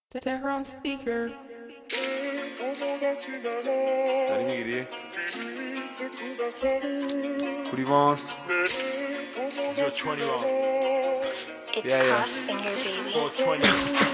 Tehran speaker. داری میگیری؟ پوری وانس It's Crossfinger, baby.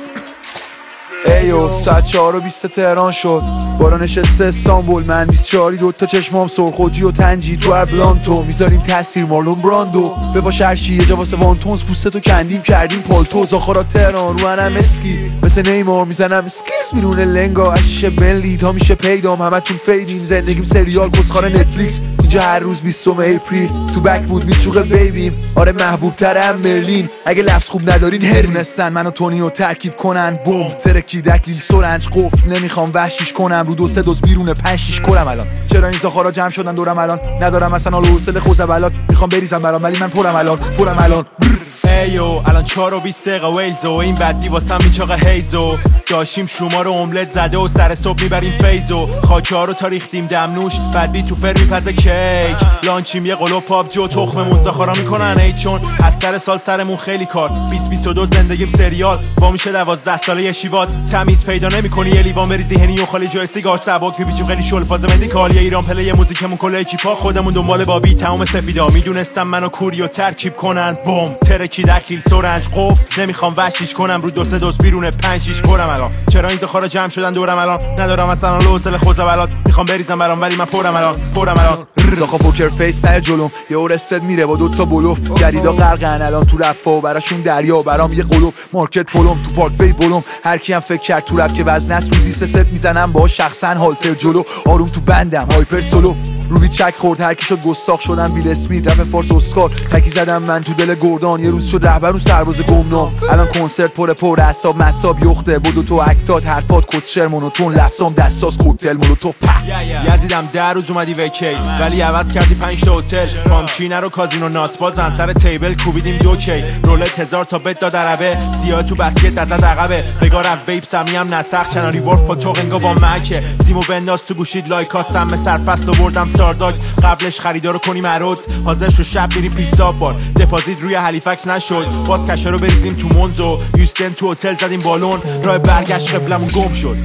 ایو ساعت 4:20 تهران شد بارا نشسته استانبول من 24 دوتا چشمام سرخوجی و تنجی تو اربلانتو میذاریم تاثیر مارلون براندو به پاش هرشی یه جا واسه وانتونز پوستتو کندیم کردیم پالتو زاخارا تهران رو انم اسکی مثل نیمار میزنم اسکیلز میرونه لنگا اشیشه بنلی تا میشه پیدام همتون فیدیم زندگیم سریال کسخار نتفلیکس اینجا هر روز 20 اپریل تو بک بود میچوقه بیبیم آره محبوب ترم مرلین اگه لفظ خوب ندارین هرونستن منو تونیو ترکیب کنن بوم ترکی دکلیل سرنج قفل نمیخوام وحشیش کنم رو 2-3 دوز بیرون 5-6 کنم الان چرا این زاخارا جمع شدن دورم الان ندارم اصلا حال و حوصله خوزبلات میخوام بریزم برام ولی من پرم الان ایو الان 4:20 ویلز و این بدی واسم میچاقه هیزو داشیم شما رو املت زده و سر صبح میبریم فیزو خاکه ها رو تا ریختیم دمنوش بعد بی تو فر میپزه کیک لانچیم یه قلوب پابجی و تخممون زاخارا میکنن ای چون از سر سال سرمون خیلی کار 2022 زندگیم سریال با میشه 12 ساله یه شیواز تمیز پیدا نمیکنی یه لیوان بریزی هنی و خالی جای سیگار سبک میپیچیم خیلی شل فاز مدیکال ایران پلی موزیکمون کل اکیپا خودمون دنبال بابی تمام سفیدا میدونستم منو کوریو ترکیب کنن بم ترکی دکیل سرنج قفل نمیخوام وحشیش کنم رو 2-3 دوز بیرون 5-6 کنم الان چرا این زاخارا جمع شدن دورم الان ندارم اصلا حوصله خوزبلات میخوام بریزم برام ولی من پرم الان زاخا پوکر فیس نه جلوم یه اورستد میره با 2 بلوف جدیدا غرقن الان تو رپ و براشون دریا برام یه قلوب مارکت پلم تو پارک وی ولوم هر کی هم فکر کرد تو رپ که وزن است روزی 3 ست میزنم با شخصا هالتر جلو آروم تو بندم هایپر سولو روبی چک خورد هر کی شد گستاخ شدم بیل اسمیت رپ فارس اسکار خکی زدم من تو دل گردان یه روز شد رهبر اون سرباز گمنام الان کنسرت پر اعصاب مصاب یخته بدو تو اکتات حرفات کسشر مونوتون لفظام دستاس کوکتل مولوتوف یزیدم 10 روز اومدی وکی ولی عوض کردی 5 تا هتل پامچینه رو کازینو نات بازن سر تیبل کوبیدیم 2 کی رولت 1000 تا بت داد عربه سیاه تو بسکت دزد عقبه بگار ویپ سمیم نسخ کناری ورف با توقنگا با مکه سیمو بنداز تو گوشید لایکا سم سرفست آوردم سارداگ قبلش خریدارو کنیم عروض حاضر شو شب بریم پیساب بار دپازیت روی هلیفکس نشد باز کشه رو بریزیم تو مونزو یوستن تو هتل زدیم بالون راه برگشت قبلمون گم شد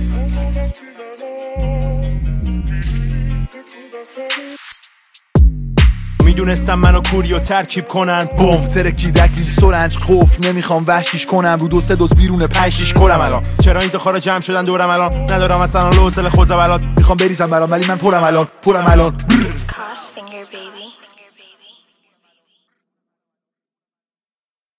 میدونستم منو کوریو ترکیب کنن بوم ترکی دکلیل سرنج قفل نمیخوام وحشیش کنم رو 2-3 دوز بیرون 5-6 کنم الان چرا این زاخارا جمع شدن دورم الان ندارم اصلا حال و حوصله خوزبلات میخوام بریزم برام ولی من پرم الان It's Crossfinger, baby.